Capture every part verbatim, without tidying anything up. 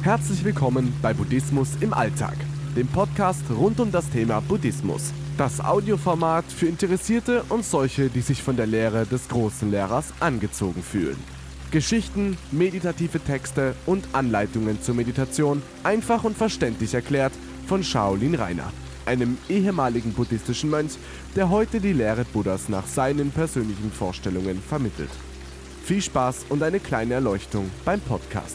Herzlich willkommen bei Buddhismus im Alltag, dem Podcast rund um das Thema Buddhismus. Das Audioformat für Interessierte und solche, die sich von der Lehre des großen Lehrers angezogen fühlen. Geschichten, meditative Texte und Anleitungen zur Meditation, einfach und verständlich erklärt von Shaolin Rainer, einem ehemaligen buddhistischen Mönch, der heute die Lehre Buddhas nach seinen persönlichen Vorstellungen vermittelt. Viel Spaß und eine kleine Erleuchtung beim Podcast.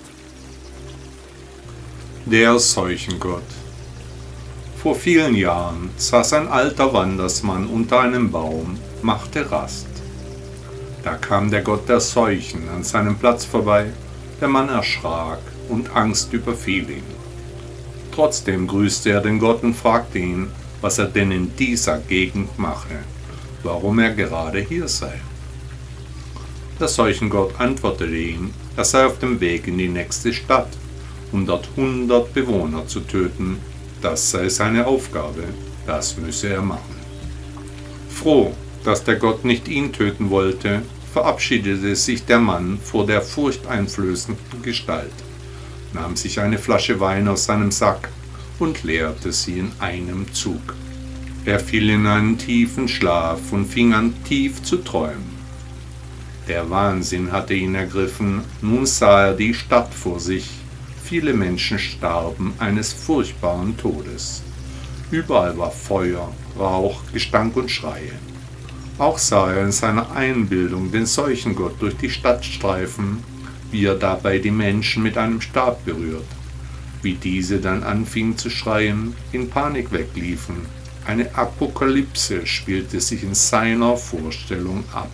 Der Seuchengott. Vor vielen Jahren saß ein alter Wandersmann unter einem Baum, machte Rast. Da kam der Gott der Seuchen an seinem Platz vorbei. Der Mann erschrak und Angst überfiel ihn. Trotzdem grüßte er den Gott und fragte ihn, was er denn in dieser Gegend mache, warum er gerade hier sei. Der Seuchengott antwortete ihm, er sei auf dem Weg in die nächste Stadt, um dort hundert Bewohner zu töten. Das sei seine Aufgabe, das müsse er machen. Froh, dass der Gott nicht ihn töten wollte, verabschiedete sich der Mann vor der furchteinflößenden Gestalt, nahm sich eine Flasche Wein aus seinem Sack und leerte sie in einem Zug. Er fiel in einen tiefen Schlaf und fing an, tief zu träumen. Der Wahnsinn hatte ihn ergriffen, nun sah er die Stadt vor sich. Viele Menschen starben eines furchtbaren Todes. Überall war Feuer, Rauch, Gestank und Schreie. Auch sah er in seiner Einbildung den Seuchengott durch die Stadt streifen, wie er dabei die Menschen mit einem Stab berührt, wie diese dann anfingen zu schreien, in Panik wegliefen. Eine Apokalypse spielte sich in seiner Vorstellung ab.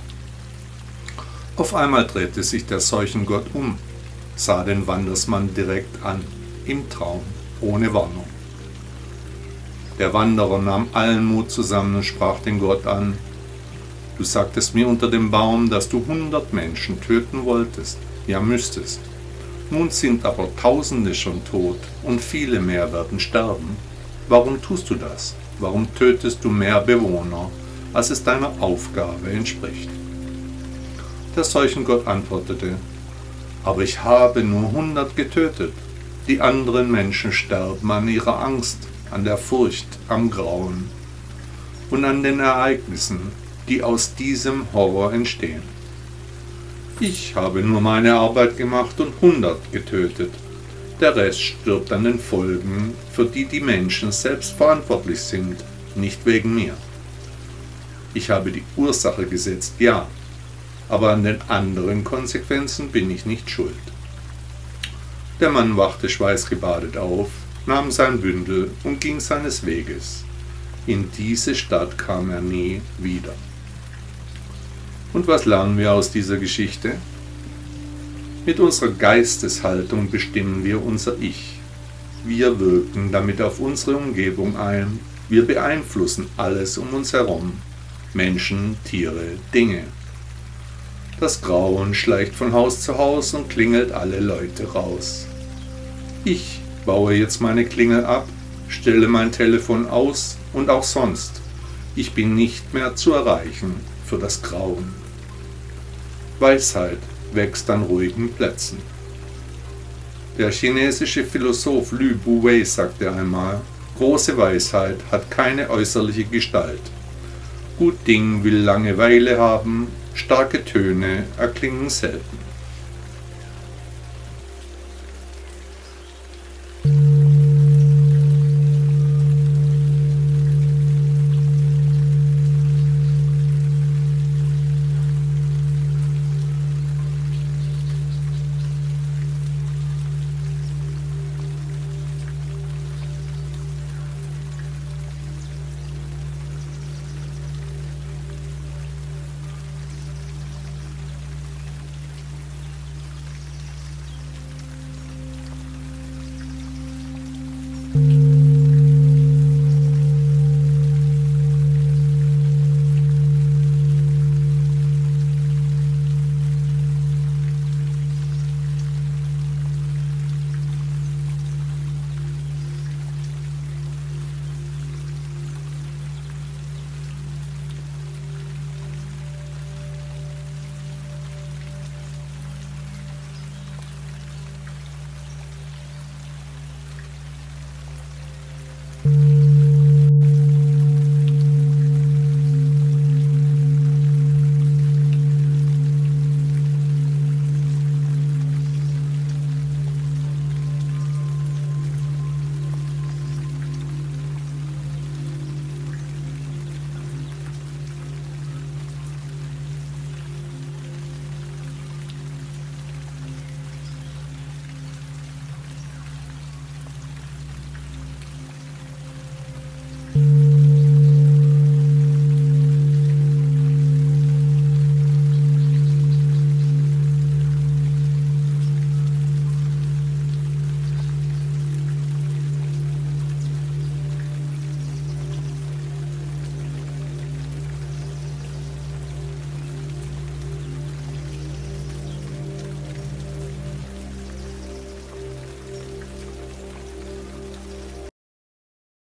Auf einmal drehte sich der Seuchengott um, sah den Wandersmann direkt an, im Traum, ohne Warnung. Der Wanderer nahm allen Mut zusammen und sprach den Gott an: Du sagtest mir unter dem Baum, dass du hundert Menschen töten wolltest, ja müsstest. Nun sind aber Tausende schon tot und viele mehr werden sterben. Warum tust du das? Warum tötest du mehr Bewohner, als es deiner Aufgabe entspricht? Der Seuchengott antwortete: Aber ich habe nur hundert getötet. Die anderen Menschen sterben an ihrer Angst, an der Furcht, am Grauen und an den Ereignissen, die aus diesem Horror entstehen. Ich habe nur meine Arbeit gemacht und hundert getötet. Der Rest stirbt an den Folgen, für die die Menschen selbst verantwortlich sind, nicht wegen mir. Ich habe die Ursache gesetzt, ja, aber an den anderen Konsequenzen bin ich nicht schuld. Der Mann wachte schweißgebadet auf, nahm sein Bündel und ging seines Weges. In diese Stadt kam er nie wieder. Und was lernen wir aus dieser Geschichte? Mit unserer Geisteshaltung bestimmen wir unser Ich. Wir wirken damit auf unsere Umgebung ein. Wir beeinflussen alles um uns herum. Menschen, Tiere, Dinge. Das Grauen schleicht von Haus zu Haus und klingelt alle Leute raus. Ich baue jetzt meine Klingel ab, stelle mein Telefon aus und auch sonst. Ich bin nicht mehr zu erreichen für das Grauen. Weisheit wächst an ruhigen Plätzen. Der chinesische Philosoph Lü Buwei sagte einmal: Große Weisheit hat keine äußerliche Gestalt. Gut Ding will Langeweile haben, starke Töne erklingen selten.